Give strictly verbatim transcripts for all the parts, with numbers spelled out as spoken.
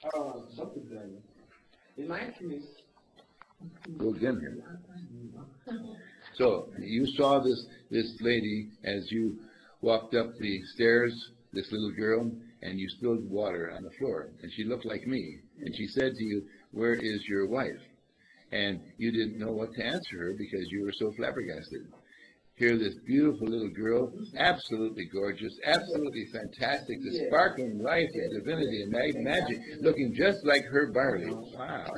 Uh, something done. In my case, Go again here. So you saw this this lady as you walked up the stairs, this little girl, and you spilled water on the floor, and she looked like me, and she said to you, "Where is your wife?" And you didn't know what to answer her because you were so flabbergasted. Here, this beautiful little girl, absolutely gorgeous, absolutely fantastic, the sparkling life and divinity and mag- magic, looking just like her Barley. Wow.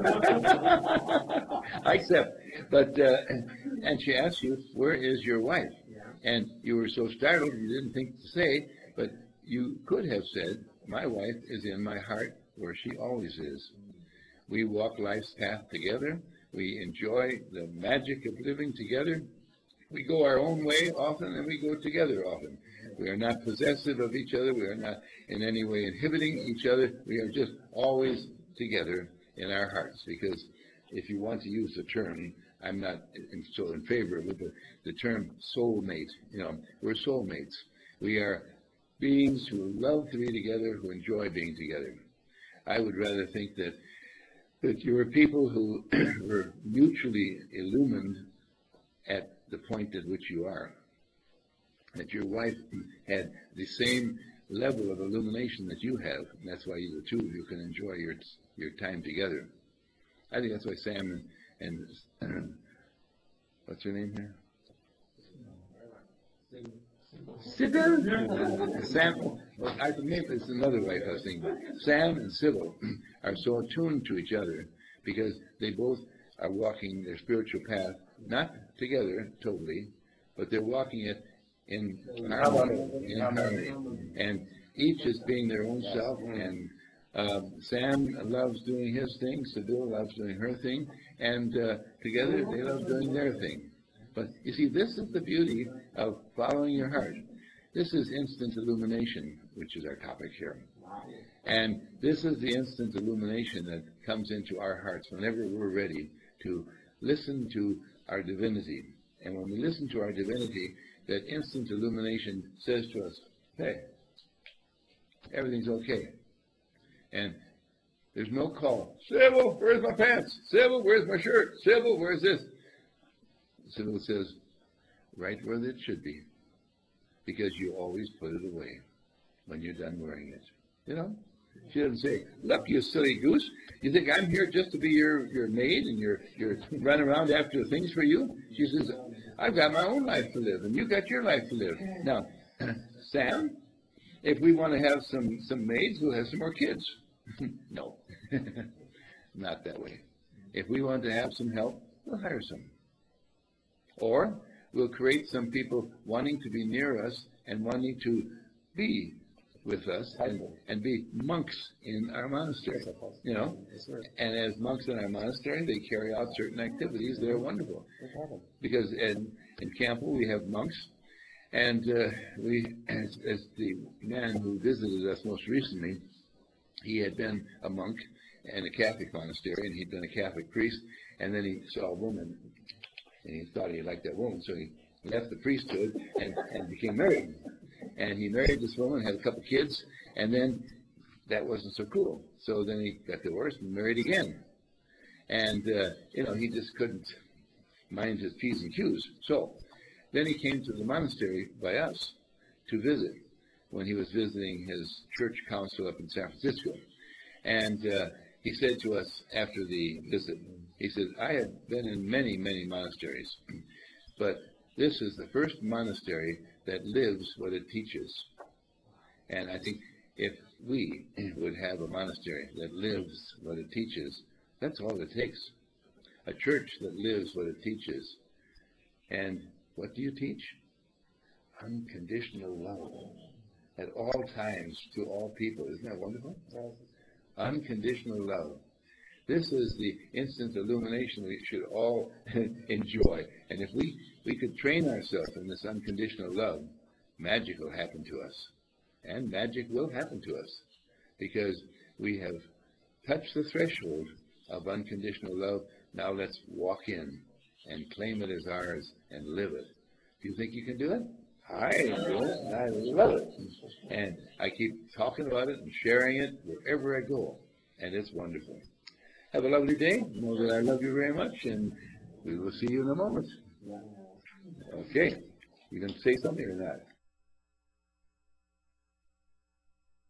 I accept. But, uh, and she asked you, "Where is your wife?" And you were so startled you didn't think to say, but you could have said, "My wife is in my heart where she always is." We walk life's path together. We enjoy the magic of living together. We go our own way often, and we go together often. We are not possessive of each other. We are not in any way inhibiting each other. We are just always together in our hearts. Because if you want to use the term, I'm not in, so in favor of it, but the term soulmate, you know, we're soulmates. We are beings who love to be together, who enjoy being together. I would rather think that that you were people who were mutually illumined at the point at which you are. That your wife had the same level of illumination that you have, and that's why you, the two of you can enjoy your your time together. I think that's why Sam and, and what's her name here? Sybil? Sam, well, I maybe it's another wife I was thinking. Sam and Sybil are so attuned to each other because they both are walking their spiritual path, not together totally, but they're walking it in harmony, in harmony. And each is being their own self, and um, Sam loves doing his thing, Sybil loves doing her thing, and uh, together they love doing their thing. But you see, this is the beauty of following your heart. This is instant illumination, which is our topic here. And this is the instant illumination that comes into our hearts whenever we're ready to listen to our divinity. And when we listen to our divinity, that instant illumination says to us, "Hey, everything's okay." And there's no call, "Sybil, where's my pants? Sybil, where's my shirt? Sybil, where's this?" Sybil says, "Right where it should be, because you always put it away when you're done wearing it." You know? She doesn't say, "Look, you silly goose, you think I'm here just to be your, your maid and your, your run around after things for you?" She says, "I've got my own life to live, and you've got your life to live." Now, Sam, if we want to have some, some maids, we'll have some more kids. No, not that way. If we want to have some help, we'll hire some. Or we'll create some people wanting to be near us and wanting to be with us and, and be monks in our monastery, you know. And as monks in our monastery, they carry out certain activities that are wonderful. Because in, in Campbell we have monks, and uh, we, as, as the man who visited us most recently, he had been a monk in a Catholic monastery, and he'd been a Catholic priest, and then he saw a woman, and he thought he liked that woman, so he left the priesthood and, and became married. And he married this woman, had a couple kids, and then that wasn't so cool. So then he got divorced and married again. And, uh, you know, he just couldn't mind his P's and Q's. So then he came to the monastery by us to visit when he was visiting his church council up in San Francisco. And uh, he said to us after the visit, he said, "I have been in many, many monasteries, but this is the first monastery that lives what it teaches." And I think if we would have a monastery that lives what it teaches, that's all it takes. A church that lives what it teaches. And what do you teach? Unconditional love at all times to all people. Isn't that wonderful? Unconditional love. This is the instant illumination we should all enjoy. And if we, we could train ourselves in this unconditional love, magic will happen to us. And magic will happen to us because we have touched the threshold of unconditional love. Now let's walk in and claim it as ours and live it. Do you think you can do it? I do it. I love it. And I keep talking about it and sharing it wherever I go. and it's wonderful. Have a lovely day. Know that I love you very much, and we will see you in a moment. Okay. You can say something or not?